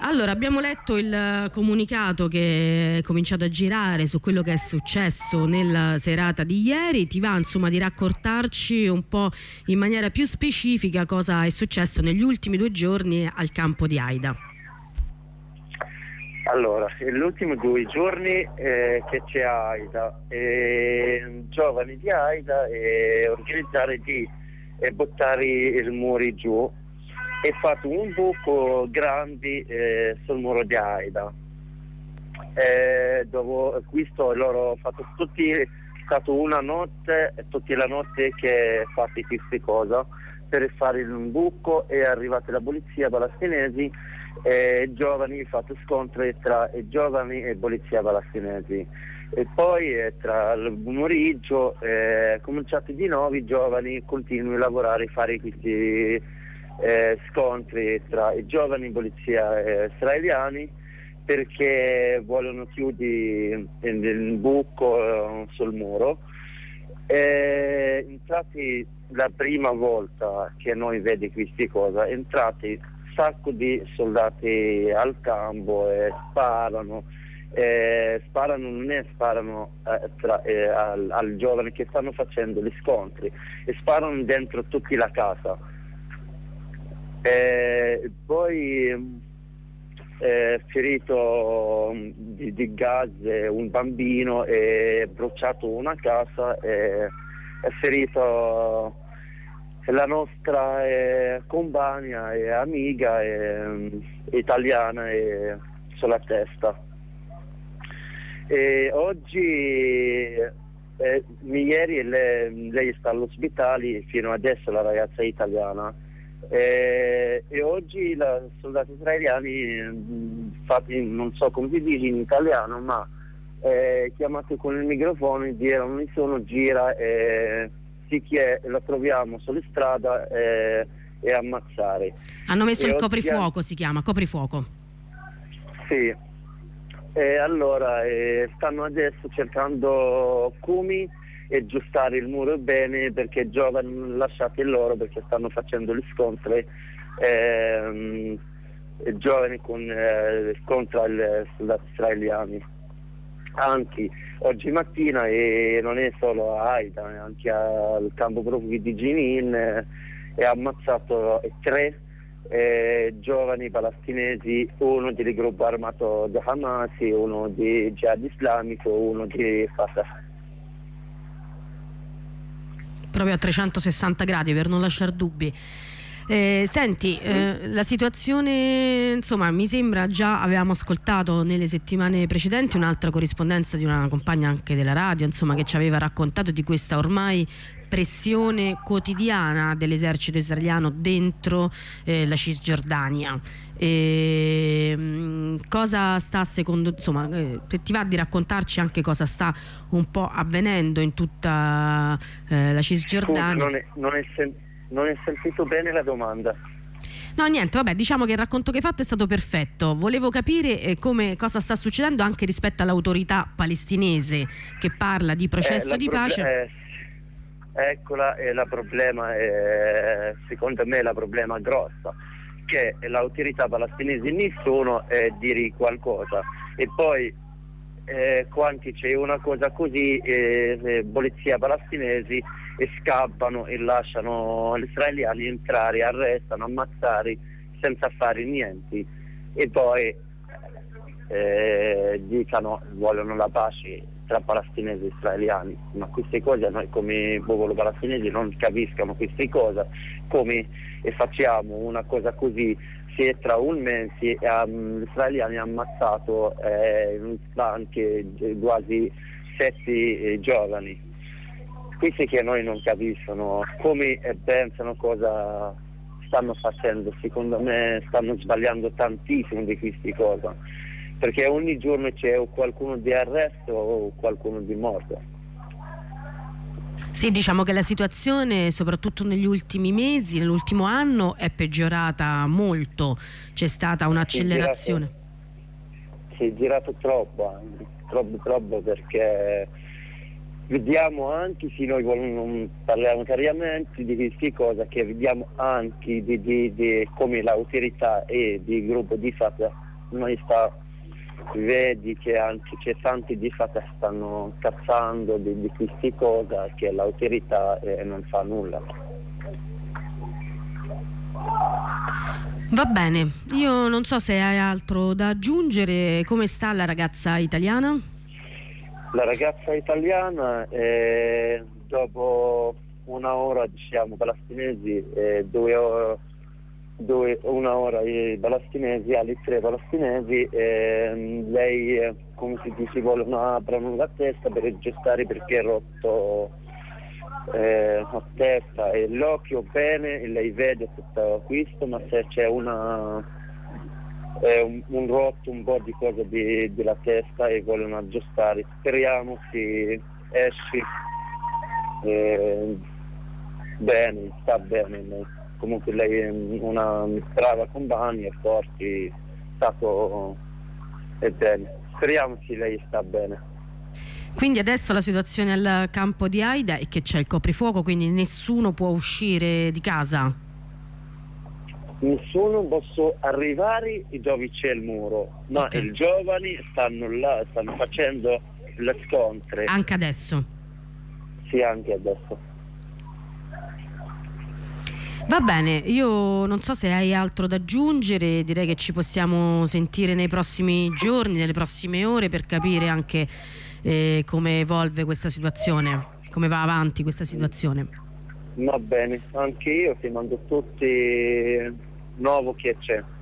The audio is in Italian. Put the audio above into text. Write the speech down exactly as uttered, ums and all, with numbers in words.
Allora, abbiamo letto il comunicato che è cominciato a girare su quello che è successo nella serata di ieri. Ti va insomma di raccontarci un po' in maniera più specifica cosa è successo negli ultimi due giorni al campo di Aida? Allora, negli ultimi due giorni eh, che c'è Aida, eh, giovani di Aida e eh, organizzare di eh, buttare i muri giù e fatto un buco grande eh, sul muro di Aida. Eh, dopo questo loro hanno fatto tutti, è stato una notte, tutta la notte che fate queste cose per fare un buco. È arrivata la polizia palestinesi e giovani, fatto scontri tra i giovani e polizia palestinesi, e poi eh, tra il pomeriggio eh, cominciati di nuovo i giovani continuano a lavorare e fare questi eh, scontri tra i giovani polizia eh, israeliani, perché vogliono chiudere il buco eh, sul muro. Eh, infatti la prima volta che noi vediamo queste cose, entrati un sacco di soldati al campo e sparano, eh, sparano non è sparano eh, tra, eh, al, al giovane che stanno facendo gli scontri, e sparano dentro tutta la casa. Eh, poi eh, ferito di, di gas un bambino, è bruciato una casa, e è ferito la nostra eh, compagna e amica eh, italiana eh, sulla testa. E oggi eh, ieri lei, lei sta all'ospedale fino adesso, la ragazza italiana, eh, e oggi i soldati israeliani, infatti non so come si dice in italiano, ma eh, chiamati con il microfono e dicono non sono gira e sì che la troviamo sulla strada eh, e ammazzare. Hanno messo e il oggi, coprifuoco, si chiama coprifuoco. Sì. E allora eh, stanno adesso cercando come aggiustare il muro bene, perché giovani non lasciate loro, perché stanno facendo gli scontri ehm, giovani con, eh, contro i soldati israeliani. Anche oggi mattina, e non è solo a Aida, anche al campo profughi di Jenin, eh, è ammazzato tre Eh, giovani palestinesi, uno del gruppo armato di Hamas, uno di Jihad Islamico, uno di Fatah. Proprio a trecentosessanta gradi, per non lasciare dubbi. Eh, senti, eh, la situazione, insomma, mi sembra, già avevamo ascoltato nelle settimane precedenti un'altra corrispondenza di una compagna anche della radio, insomma, che ci aveva raccontato di questa ormai pressione quotidiana dell'esercito israeliano dentro eh, la Cisgiordania. E, mh, cosa sta secondo, insomma, eh, se ti va di raccontarci anche cosa sta un po' avvenendo in tutta eh, la Cisgiordania? Scusa, non è, non è sen- non è sentito bene la domanda. No, niente, vabbè, diciamo che il racconto che hai fatto è stato perfetto. Volevo capire eh, come, cosa sta succedendo anche rispetto all'autorità palestinese che parla di processo eh, di proble- pace. Eh, eccola, è la problema, è, secondo me è la problema grossa, che l'autorità palestinese nessuno eh, dire qualcosa, e poi eh, quando c'è una cosa così eh, eh, polizia palestinesi e scappano e lasciano gli israeliani entrare, arrestano, ammazzare senza fare niente, e poi eh, dicano vogliono la pace tra palestinesi e israeliani. Ma queste cose noi come popolo palestinese non capiscono queste cose, come e facciamo una cosa così se tra un mese um, gli israeliani hanno ammazzato eh, anche quasi sette eh, giovani. Questi che noi non capiscono come eh, pensano cosa stanno facendo. Secondo me stanno sbagliando tantissimo di queste cose, perché ogni giorno c'è o qualcuno di arresto o qualcuno di morto. Sì, diciamo che la situazione, soprattutto negli ultimi mesi, nell'ultimo anno, è peggiorata molto. C'è stata un'accelerazione. Si è girato troppo, troppo, troppo, perché vediamo anche, se noi non parliamo seriamente di queste cose, che vediamo anche di, di, di come l'autorità e il gruppo di Fatah noi sta, vedi che anche che tanti di fatto stanno cazzando di, di queste cose, che l'autorità eh, non fa nulla. Va bene, io non so se hai altro da aggiungere. Come sta la ragazza italiana? La ragazza italiana eh, dopo una ora, diciamo, palestinesi, eh, due ore, due, una ora i palestinesi, alle tre palestinesi, eh, lei eh, come si dice vogliono aprire la testa per gestare perché è rotto eh, la testa e l'occhio bene, e lei vede tutto questo, ma se c'è una eh, un, un rotto, un po' di cose di, della testa e vogliono aggiustare, speriamo si esci eh, bene, sta bene lei. Comunque lei è una brava compagna, è forte, è stato è bene, speriamo che lei sta bene. Quindi adesso la situazione al campo di Aida è che c'è il coprifuoco, quindi nessuno può uscire di casa? Nessuno può arrivare dove c'è il muro, ma okay. I giovani stanno là, stanno facendo le scontre. Anche adesso? Sì, anche adesso. Va bene, io non so se hai altro da aggiungere, direi che ci possiamo sentire nei prossimi giorni, nelle prossime ore, per capire anche eh, come evolve questa situazione, come va avanti questa situazione. Va bene, anche io ti mando tutti nuovo che c'è.